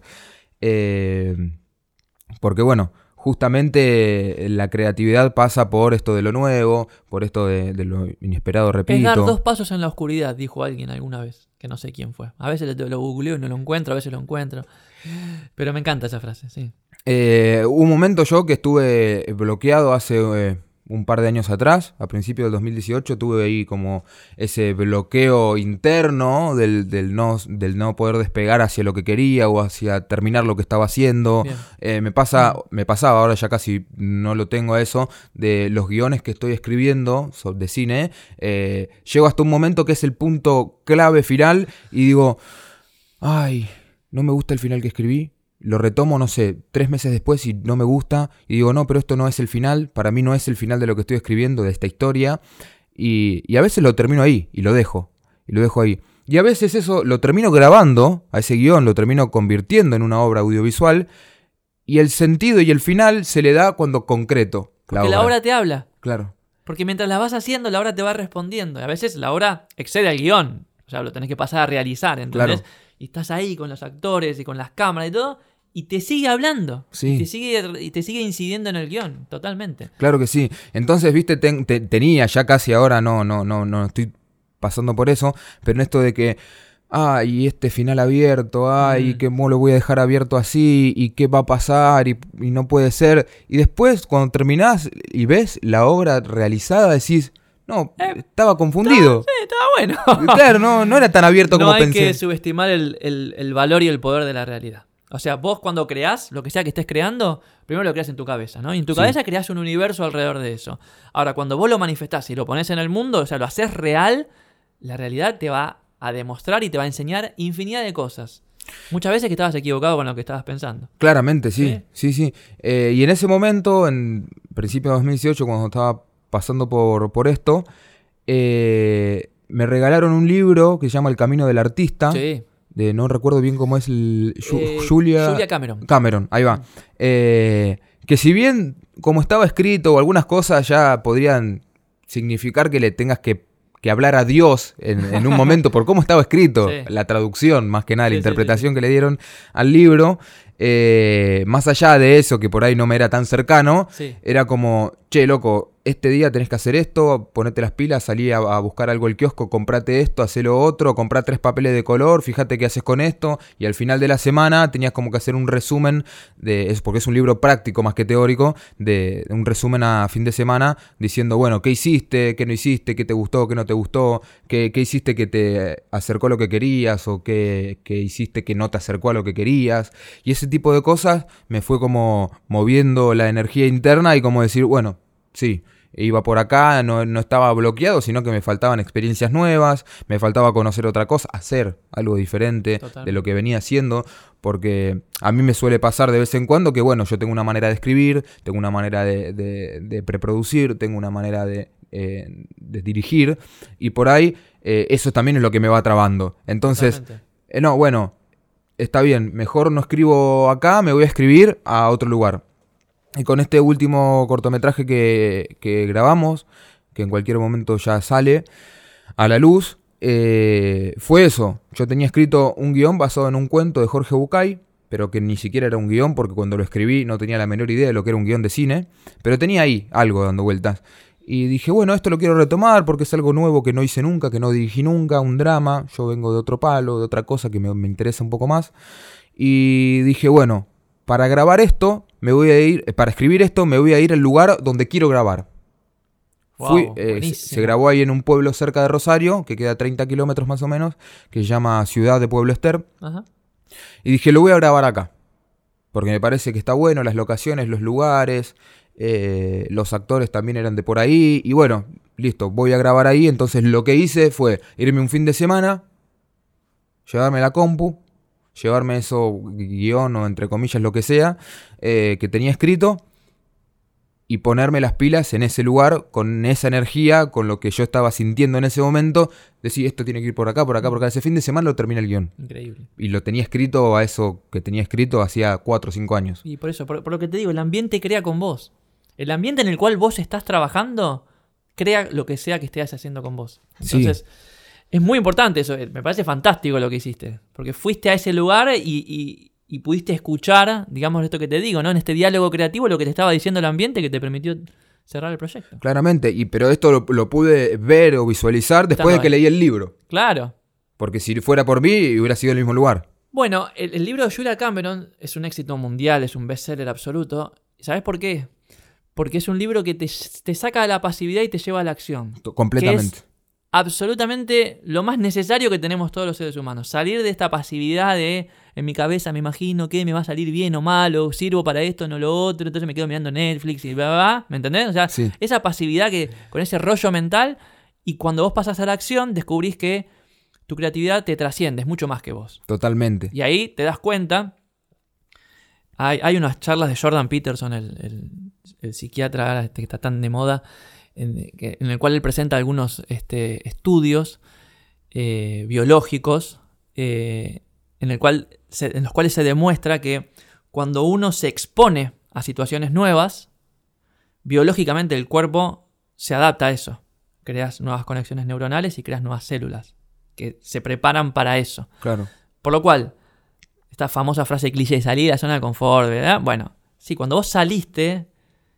Eh, porque bueno, justamente la creatividad pasa por esto de lo nuevo, por esto de, de lo inesperado, repito. Es dar dos pasos en la oscuridad, dijo alguien alguna vez, que no sé quién fue. A veces lo, lo googleo y no lo encuentro, a veces lo encuentro. Pero me encanta esa frase, sí. Eh, hubo un momento yo que estuve bloqueado hace eh, un par de años atrás, a principios del dos mil dieciocho, tuve ahí como ese bloqueo interno del, del, no, del no poder despegar hacia lo que quería o hacia terminar lo que estaba haciendo. Eh, me pasa, me pasaba, ahora ya casi no lo tengo a eso, de los guiones que estoy escribiendo de cine. Eh, llego hasta un momento que es el punto clave final y digo, ay, no me gusta el final que escribí. Lo retomo, no sé, tres meses después y no me gusta. Y digo, no, pero esto no es el final. Para mí no es el final de lo que estoy escribiendo, de esta historia. Y, y a veces lo termino ahí y lo dejo. Y lo dejo ahí. Y a veces eso lo termino grabando, a ese guión lo termino convirtiendo en una obra audiovisual. Y el sentido y el final se le da cuando concreto la Porque obra. la obra te habla. Claro. Porque mientras la vas haciendo, la obra te va respondiendo. Y a veces la obra excede al guión. O sea, lo tenés que pasar a realizar, ¿entendés? Claro. Y estás ahí con los actores y con las cámaras y todo, y te sigue hablando. Sí. Y te sigue, y te sigue incidiendo en el guión, totalmente. Claro que sí. Entonces, viste, ten, te, tenía ya casi ahora, no, no, no, no estoy pasando por eso, pero en esto de que, ay, este final abierto, ay, mm. ¿cómo lo voy a dejar abierto así? ¿Y qué va a pasar? Y, y no puede ser. Y después, cuando terminás y ves la obra realizada, decís, no, eh, estaba confundido. Estaba, sí, estaba bueno. Claro, no, no era tan abierto no como pensé. No hay que subestimar el, el, el valor y el poder de la realidad. O sea, vos cuando creás, lo que sea que estés creando, primero lo creás en tu cabeza, ¿no? Y en tu sí. cabeza creás un universo alrededor de eso. Ahora, cuando vos lo manifestás y lo ponés en el mundo, o sea, lo haces real, la realidad te va a demostrar y te va a enseñar infinidad de cosas. Muchas veces que estabas equivocado con lo que estabas pensando. Claramente, sí. Sí, sí. sí. Eh, y en ese momento, en principio de dos mil dieciocho, cuando estaba pasando por, por esto, eh, me regalaron un libro que se llama El Camino del Artista. Sí. De, no recuerdo bien cómo es el... Eh, Julia... Julia Cameron. Cameron, ahí va. Eh, que si bien, como estaba escrito, o algunas cosas ya podrían significar que le tengas que, que hablar a Dios en, en un momento, por cómo estaba escrito, sí. la traducción, más que nada, la sí, interpretación sí, sí. que le dieron al libro, eh, más allá de eso, que por ahí no me era tan cercano, sí. era como, che, loco, este día tenés que hacer esto, ponete las pilas, salí a, a buscar algo al kiosco, comprate esto, hacé lo otro, comprá tres papeles de color, fíjate qué haces con esto, y al final de la semana tenías como que hacer un resumen, de es porque es un libro práctico más que teórico, de, de un resumen a fin de semana, diciendo, bueno, qué hiciste, qué no hiciste, qué te gustó, qué no te gustó, qué, qué hiciste que te acercó a lo que querías, o qué, qué hiciste que no te acercó a lo que querías, y ese tipo de cosas me fue como moviendo la energía interna y como decir, bueno, sí, iba por acá, no, no estaba bloqueado, sino que me faltaban experiencias nuevas, me faltaba conocer otra cosa, hacer algo diferente Total. de lo que venía haciendo, porque a mí me suele pasar de vez en cuando que, bueno, yo tengo una manera de escribir, tengo una manera de, de, de preproducir, tengo una manera de, eh, de dirigir, y por ahí eh, eso también es lo que me va trabando. Entonces, eh, no, bueno, está bien, mejor no escribo acá, me voy a escribir a otro lugar. Y con este último cortometraje que, que grabamos, que en cualquier momento ya sale a la luz, eh, fue eso. Yo tenía escrito un guión basado en un cuento de Jorge Bucay, pero que ni siquiera era un guión, porque cuando lo escribí no tenía la menor idea de lo que era un guión de cine, pero tenía ahí algo dando vueltas. Y dije, bueno, esto lo quiero retomar porque es algo nuevo que no hice nunca, que no dirigí nunca, un drama. Yo vengo de otro palo, de otra cosa que me, me interesa un poco más. Y dije, bueno, para grabar esto, me voy a ir, para escribir esto, me voy a ir al lugar donde quiero grabar. Wow, Fui, eh, se, se grabó ahí en un pueblo cerca de Rosario, que queda a treinta kilómetros más o menos, que se llama Ciudad de Pueblo Ester. Ajá. Y dije, lo voy a grabar acá. porque me parece que está bueno, las locaciones, los lugares, eh, los actores también eran de por ahí, y bueno, listo, voy a grabar ahí. Entonces lo que hice fue irme un fin de semana, llevarme la compu, llevarme eso, guión o entre comillas lo que sea, eh, que tenía escrito, y ponerme las pilas en ese lugar, con esa energía, con lo que yo estaba sintiendo en ese momento, decir, esto tiene que ir por acá, por acá, por acá. Ese fin de semana lo terminé el guión. Increíble. Y lo tenía escrito a eso que tenía escrito hacía cuatro o cinco años. Y por eso, por, por lo que te digo, el ambiente crea con vos. El ambiente en el cual vos estás trabajando, crea lo que sea que estés haciendo con vos. Entonces, sí. Es muy importante eso. Me parece fantástico lo que hiciste. Porque fuiste a ese lugar y... y Y pudiste escuchar, digamos, esto que te digo, ¿no? En este diálogo creativo, lo que te estaba diciendo el ambiente que te permitió cerrar el proyecto. Claramente, y pero esto lo, lo pude ver o visualizar después Estando de que ahí. leí el libro. Claro. Porque si fuera por mí, hubiera sido el mismo lugar. Bueno, el, el libro de Julia Cameron es un éxito mundial, es un bestseller absoluto. ¿Sabes por qué? Porque es un libro que te, te saca de la pasividad y te lleva a la acción. Completamente. Que es absolutamente lo más necesario que tenemos todos los seres humanos. Salir de esta pasividad de, en mi cabeza me imagino que me va a salir bien o mal, o sirvo para esto, no lo otro, entonces me quedo mirando Netflix y bla, bla, bla. ¿Me entendés? O sea, sí. Esa pasividad que con ese rollo mental, y cuando vos pasás a la acción, descubrís que tu creatividad te trasciende, es mucho más que vos. Totalmente. Y ahí te das cuenta. Hay, hay unas charlas de Jordan Peterson, el, el, el psiquiatra este que está tan de moda, En, en el cual él presenta algunos este, estudios eh, biológicos eh, en, el cual se, en los cuales se demuestra que cuando uno se expone a situaciones nuevas, biológicamente el cuerpo se adapta a eso. Creas nuevas conexiones neuronales y creas nuevas células que se preparan para eso. Claro. Por lo cual, esta famosa frase cliché, salir de la zona de confort, ¿verdad? Bueno, sí, cuando vos saliste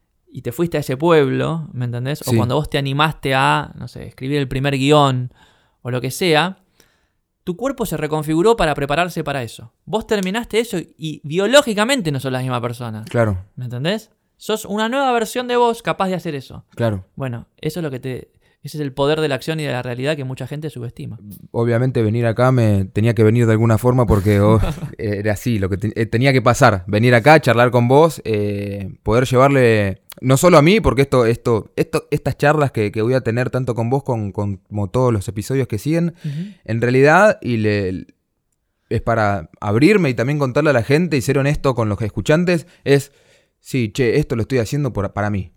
y te fuiste a ese pueblo, ¿me entendés? Sí. O cuando vos te animaste a, no sé, escribir el primer guión o lo que sea, tu cuerpo se reconfiguró para prepararse para eso. Vos terminaste eso y biológicamente no sos la misma persona. Claro. ¿Me entendés? Sos una nueva versión de vos capaz de hacer eso. Claro. Bueno, eso es lo que te... Ese es el poder de la acción y de la realidad que mucha gente subestima. Obviamente venir acá me tenía que venir de alguna forma porque oh, era así, lo que te, tenía que pasar. Venir acá, charlar con vos, eh, poder llevarle, no solo a mí, porque esto, esto, esto, estas charlas que, que voy a tener tanto con vos con, con, como todos los episodios que siguen, uh-huh. En realidad y le, es para abrirme y también contarle a la gente y ser honesto con los escuchantes, es, sí, che, esto lo estoy haciendo por, para mí.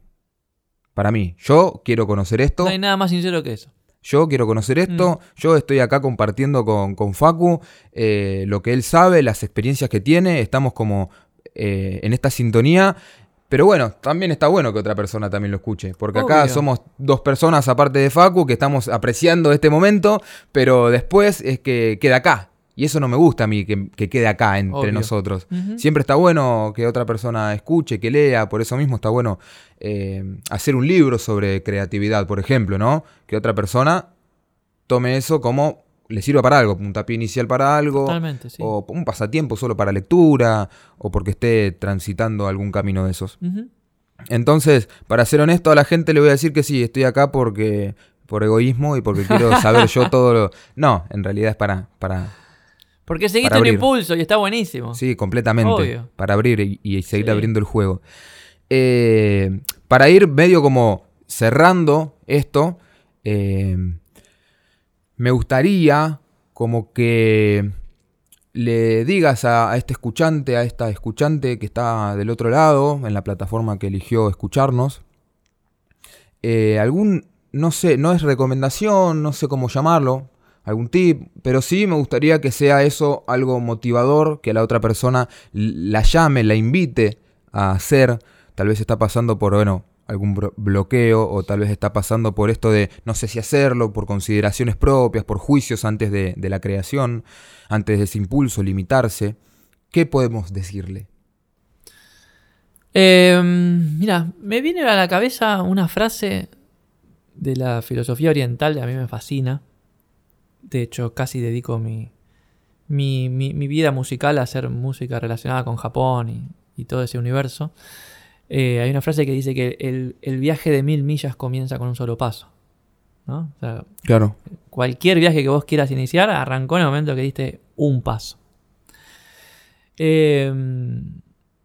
Para mí, yo quiero conocer esto. No hay nada más sincero que eso. Yo quiero conocer esto, mm. yo estoy acá compartiendo con, con Facu eh, lo que él sabe, las experiencias que tiene, estamos como eh, en esta sintonía. Pero bueno, también está bueno que otra persona también lo escuche, porque Obvio. Acá somos dos personas aparte de Facu que estamos apreciando este momento, pero después es que queda acá. Y eso no me gusta a mí, que, que quede acá entre Obvio. Nosotros. Uh-huh. Siempre está bueno que otra persona escuche, que lea. Por eso mismo está bueno eh, hacer un libro sobre creatividad, por ejemplo, ¿no? Que otra persona tome eso como le sirva para algo. Un tapiz inicial para algo. Totalmente, sí. O un pasatiempo solo para lectura. O porque esté transitando algún camino de esos. Uh-huh. Entonces, para ser honesto a la gente le voy a decir que sí, estoy acá porque por egoísmo y porque quiero saber yo todo lo... No, en realidad es para... para Porque seguiste un impulso y está buenísimo. Sí, completamente. Obvio. Para abrir y, y seguir sí. abriendo el juego. Eh, para ir medio como cerrando esto, eh, me gustaría como que le digas a, a este escuchante, a esta escuchante que está del otro lado, en la plataforma que eligió escucharnos, eh, algún, no sé, no es recomendación, no sé cómo llamarlo, algún tip, pero sí me gustaría que sea eso algo motivador, que la otra persona la llame, la invite a hacer. Tal vez está pasando por, bueno, algún bloqueo, o tal vez está pasando por esto de no sé si hacerlo, por consideraciones propias, por juicios antes de, de la creación, antes de ese impulso, limitarse. ¿Qué podemos decirle? Eh, mira, me viene a la cabeza una frase de la filosofía oriental que a mí me fascina. De hecho, casi dedico mi, mi, mi, mi vida musical a hacer música relacionada con Japón y, y todo ese universo. Eh, hay una frase que dice que el, el viaje de mil millas comienza con un solo paso, ¿no? O sea, claro. Cualquier viaje que vos quieras iniciar arrancó en el momento que diste un paso. Eh,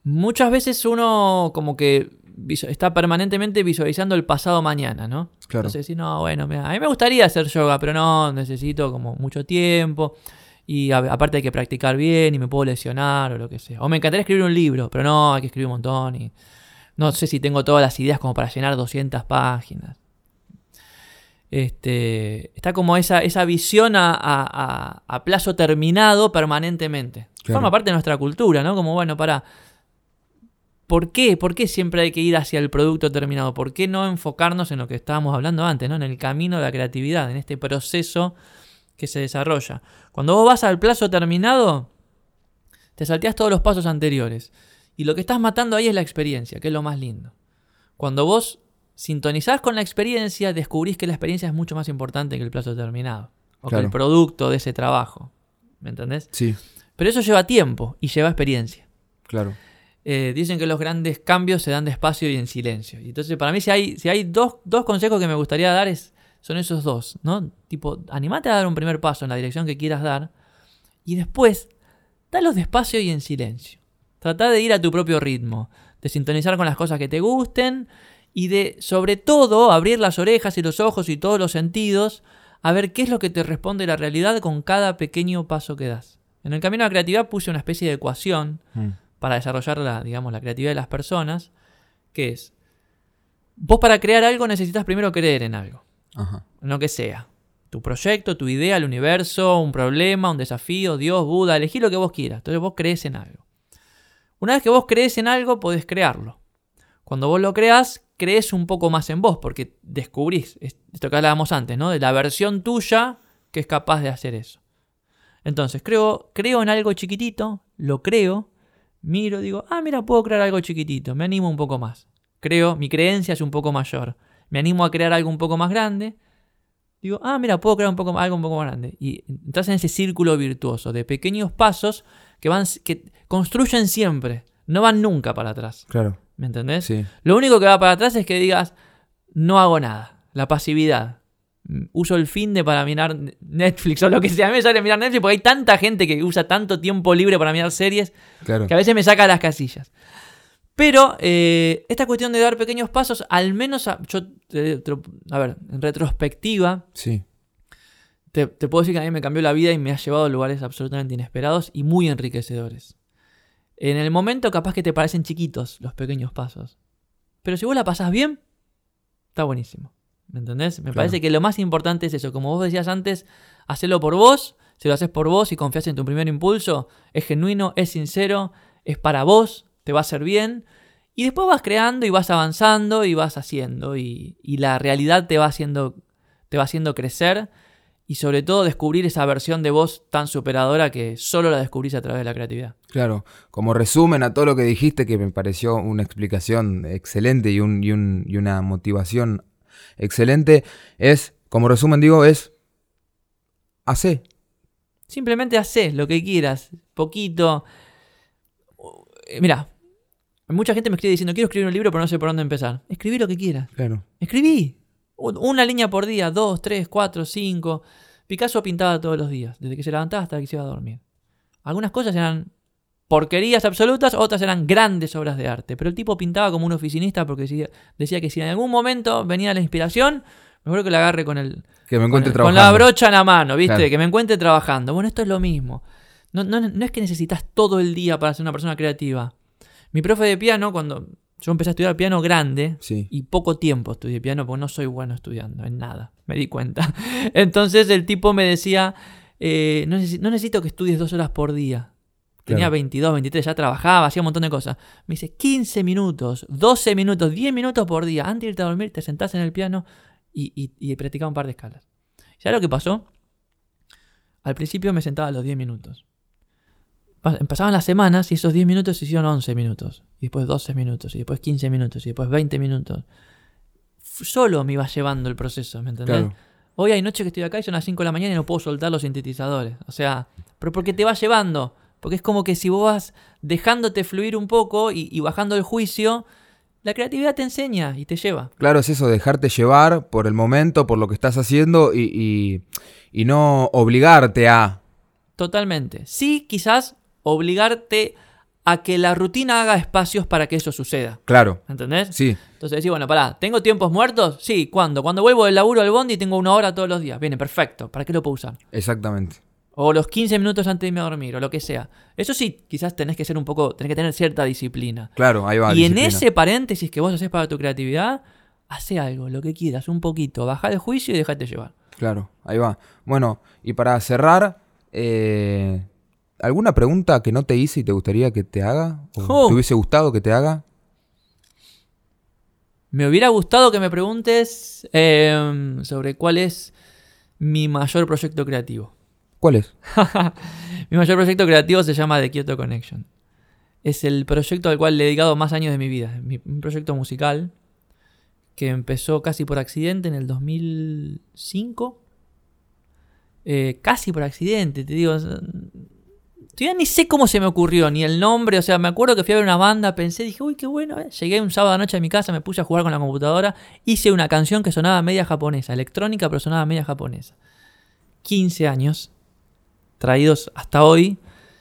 Muchas veces uno como que está permanentemente visualizando el pasado mañana, ¿no? Claro. Entonces, sí, no, bueno, mira, a mí me gustaría hacer yoga, pero no, necesito como mucho tiempo. Y a, aparte hay que practicar bien y me puedo lesionar o lo que sea. O me encantaría escribir un libro, pero no, hay que escribir un montón. Y no sé si tengo todas las ideas como para llenar doscientas páginas. Este, está como esa, esa visión a, a, a plazo terminado permanentemente. Claro. Forma parte de nuestra cultura, ¿no? Como, bueno, para... ¿Por qué? ¿Por qué siempre hay que ir hacia el producto terminado? ¿Por qué no enfocarnos en lo que estábamos hablando antes, ¿no? En el camino de la creatividad, en este proceso que se desarrolla. Cuando vos vas al plazo terminado, te salteás todos los pasos anteriores. Y lo que estás matando ahí es la experiencia, que es lo más lindo. Cuando vos sintonizás con la experiencia, descubrís que la experiencia es mucho más importante que el plazo terminado. O claro. que el producto de ese trabajo. ¿Me entendés? Sí. Pero eso lleva tiempo y lleva experiencia. Claro. Eh, dicen que los grandes cambios se dan despacio y en silencio. Y entonces, para mí, si hay, si hay dos, dos consejos que me gustaría dar, es, son esos dos, ¿no? Tipo, animate a dar un primer paso en la dirección que quieras dar. Y después, dalos despacio y en silencio. Trata de ir a tu propio ritmo. De sintonizar con las cosas que te gusten. Y de, sobre todo, abrir las orejas y los ojos y todos los sentidos a ver qué es lo que te responde la realidad con cada pequeño paso que das. En el camino a la creatividad puse una especie de ecuación mm. para desarrollar la, digamos, la creatividad de las personas, que es, vos para crear algo necesitas primero creer en algo, Ajá. en lo que sea. Tu proyecto, tu idea, el universo, un problema, un desafío, Dios, Buda, elegí lo que vos quieras. Entonces vos crees en algo. Una vez que vos crees en algo, podés crearlo. Cuando vos lo creás, crees un poco más en vos, porque descubrís, esto que hablábamos antes, ¿no? De la versión tuya que es capaz de hacer eso. Entonces, creo, creo en algo chiquitito, lo creo, miro, digo, ah, mira, puedo crear algo chiquitito, me animo un poco más. Creo, mi creencia es un poco mayor. Me animo a crear algo un poco más grande. Digo, ah, mira, puedo crear un poco, algo un poco más grande. Y entras en ese círculo virtuoso de pequeños pasos que van, que construyen siempre, no van nunca para atrás. Claro. ¿Me entendés? Sí. Lo único que va para atrás es que digas, no hago nada. La pasividad. Uso el fin de para mirar Netflix o lo que sea. A mí me sale mirar Netflix porque hay tanta gente que usa tanto tiempo libre para mirar series claro. que a veces me saca las casillas. Pero eh, esta cuestión de dar pequeños pasos, al menos a, yo, eh, a ver, en retrospectiva, sí. te, te puedo decir que a mí me cambió la vida y me ha llevado a lugares absolutamente inesperados y muy enriquecedores. En el momento capaz que te parecen chiquitos los pequeños pasos. Pero si vos la pasás bien, está buenísimo. ¿Me entendés? Me claro. parece que lo más importante es eso. Como vos decías antes, hacelo por vos. Si lo haces por vos y confías en tu primer impulso, es genuino, es sincero, es para vos, te va a hacer bien. Y después vas creando y vas avanzando y vas haciendo. Y, y la realidad te va haciendo, te va haciendo crecer. Y sobre todo descubrir esa versión de vos tan superadora que solo la descubrís a través de la creatividad. Claro, como resumen a todo lo que dijiste, que me pareció una explicación excelente y, un, y, un, y una motivación excelente, es, como resumen digo, es hacé. Simplemente hacé lo que quieras, poquito. Mirá, mucha gente me escribe diciendo, quiero escribir un libro pero no sé por dónde empezar. Escribí lo que quieras. Claro. Escribí. Una línea por día, dos, tres, cuatro, cinco. Picasso pintaba todos los días, desde que se levantaba hasta que se iba a dormir. Algunas cosas eran porquerías absolutas, otras eran grandes obras de arte. Pero el tipo pintaba como un oficinista porque decía que si en algún momento venía la inspiración, mejor que la agarre con el que me encuentre con, el, trabajando. con la brocha en la mano, ¿viste? Claro. Que me encuentre trabajando. Bueno, esto es lo mismo. No, no, no es que necesitas todo el día para ser una persona creativa. Mi profe de piano, cuando yo empecé a estudiar piano grande, sí. y poco tiempo estudié piano porque no soy bueno estudiando en nada, me di cuenta. Entonces el tipo me decía, eh, no, necesito, no necesito que estudies dos horas por día. Tenía claro. veintidós, veintitrés, ya trabajaba, hacía un montón de cosas. Me dice, quince minutos, doce minutos, diez minutos por día. Antes de irte a dormir, te sentás en el piano y, y, y practicaba un par de escalas. ¿Sabes lo que pasó? Al principio me sentaba a los diez minutos. Empezaban las semanas y esos diez minutos se hicieron once minutos. Y después doce minutos. Y después quince minutos. Y después veinte minutos. Solo me iba llevando el proceso, ¿me entendés? Claro. Hoy hay noche que estoy acá y son las cinco de la mañana y no puedo soltar los sintetizadores. O sea, pero porque te va llevando. Porque es como que si vos vas dejándote fluir un poco y, y bajando el juicio, la creatividad te enseña y te lleva. Claro, es eso, dejarte llevar por el momento, por lo que estás haciendo y, y, y no obligarte a... Totalmente. Sí, quizás obligarte a que la rutina haga espacios para que eso suceda. Claro. ¿Entendés? Sí. Entonces decís, bueno, pará, ¿tengo tiempos muertos? Sí, ¿cuándo? Cuando vuelvo del laburo al bondi tengo una hora todos los días. Viene, perfecto. ¿Para qué lo puedo usar? Exactamente. O los quince minutos antes de irme a dormir, o lo que sea. Eso sí, quizás tenés que ser un poco, tenés que tener cierta disciplina. Claro, ahí va. Y disciplina. en ese paréntesis que vos haces para tu creatividad, hace algo, lo que quieras, un poquito. Bajá el juicio y dejate llevar. Claro, ahí va. Bueno, y para cerrar, eh, ¿alguna pregunta que no te hice y te gustaría que te haga? ¿O Oh. te hubiese gustado que te haga? Me hubiera gustado que me preguntes eh, sobre cuál es mi mayor proyecto creativo. ¿Cuál es? Mi mayor proyecto creativo se llama The Kyoto Connection. Es el proyecto al cual le he dedicado más años de mi vida. Mi, un proyecto musical que empezó casi por accidente en el dos mil cinco. Eh, casi por accidente, te digo. Todavía ni sé cómo se me ocurrió, ni el nombre. O sea, me acuerdo que fui a ver una banda, pensé, dije, uy, qué bueno. Eh. Llegué un sábado noche a mi casa, me puse a jugar con la computadora. Hice una canción que sonaba media japonesa, electrónica, pero sonaba media japonesa. quince años, traídos hasta hoy.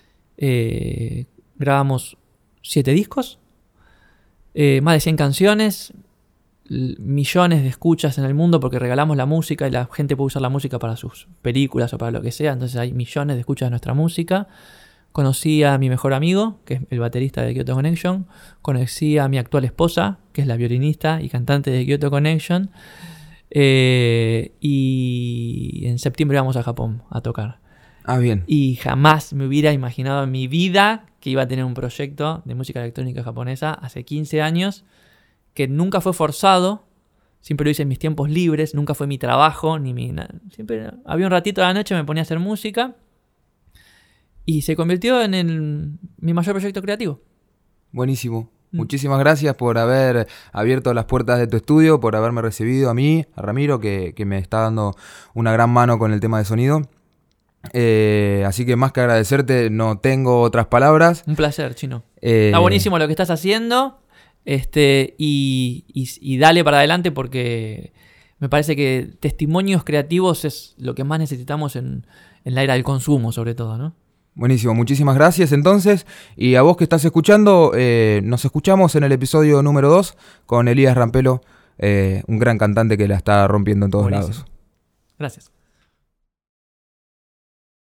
Eh, grabamos siete discos, eh, más de cien canciones, l- millones de escuchas en el mundo porque regalamos la música y la gente puede usar la música para sus películas o para lo que sea. Entonces hay millones de escuchas de nuestra música. Conocí a mi mejor amigo, que es el baterista de Kyoto Connection. Conocí a mi actual esposa, que es la violinista y cantante de Kyoto Connection. Eh, y en septiembre vamos a Japón a tocar. Ah, bien. Y jamás me hubiera imaginado en mi vida que iba a tener un proyecto de música electrónica japonesa hace quince años, que nunca fue forzado, siempre lo hice en mis tiempos libres, nunca fue mi trabajo, ni mi... Siempre había un ratito de la noche, me ponía a hacer música, y se convirtió en el, mi mayor proyecto creativo. Buenísimo. Muchísimas gracias por haber abierto las puertas de tu estudio, por haberme recibido a mí, a Ramiro, que, que me está dando una gran mano con el tema de sonido. Eh, así que más que agradecerte, no tengo otras palabras. Un placer, Chino. Eh, Está buenísimo lo que estás haciendo, este, y, y, y dale para adelante porque me parece que testimonios creativos es lo que más necesitamos en, en la era del consumo, sobre todo, ¿no? Buenísimo, muchísimas gracias entonces. Y a vos que estás escuchando, eh, nos escuchamos en el episodio número dos con Elías Rampelo, eh, un gran cantante que la está rompiendo en todos Buenísimo. lados. Gracias.